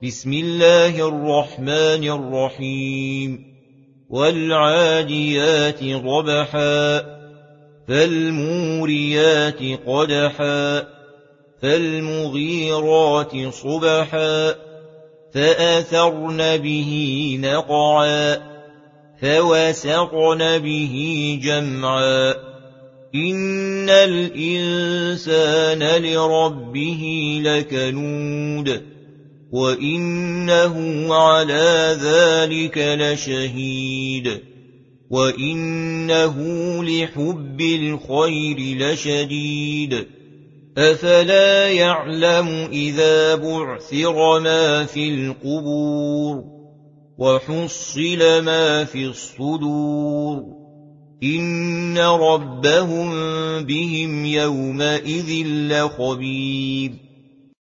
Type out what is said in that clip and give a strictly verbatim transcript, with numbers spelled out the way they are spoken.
بسم الله الرحمن الرحيم والعاديات ضبحا فالموريات قدحا فالمغيرات صبحا فأثرن به نقعا فوسطن به جمعا إن الإنسان لربه لكنود وإنه على ذلك لشهيد وإنه لحب الخير لشديد أفلا يعلم إذا بعثر ما في القبور وحصل ما في الصدور إن ربهم بهم يومئذ لخبير